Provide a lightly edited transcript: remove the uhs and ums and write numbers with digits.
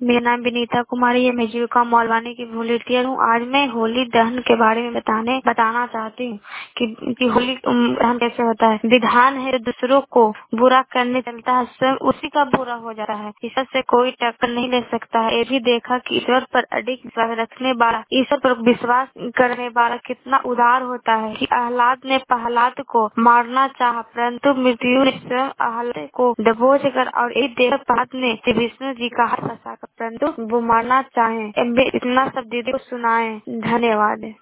मेरा नाम विनीता कुमारी है। मैं जीविका मौलवानी की वॉलंटियर हूँ। आज मैं होली दहन के बारे में बताना चाहती हूँ कि होली दहन कैसे होता है। विधान है जो दूसरों को बुरा करने चलता है, स्वयं उसी का बुरा हो जाता है। ईश्वर से कोई टक्कर नहीं ले सकता है। ये भी देखा कि ईश्वर पर अधिक विश्वास रखने वाला, ईश्वर पर विश्वास करने वाला कितना उदार होता है। कि आह्लाद ने प्रहलाद को मारना चाहा, परंतु मृत्यु ने स्वयं आह्लाद को दबोच कर और एक देव प्रहलाद ने विष्णु जी का हाथ फंसा कर, परंतु वो मारना चाहे। इतना सब दीदी को सुनाए। धन्यवाद।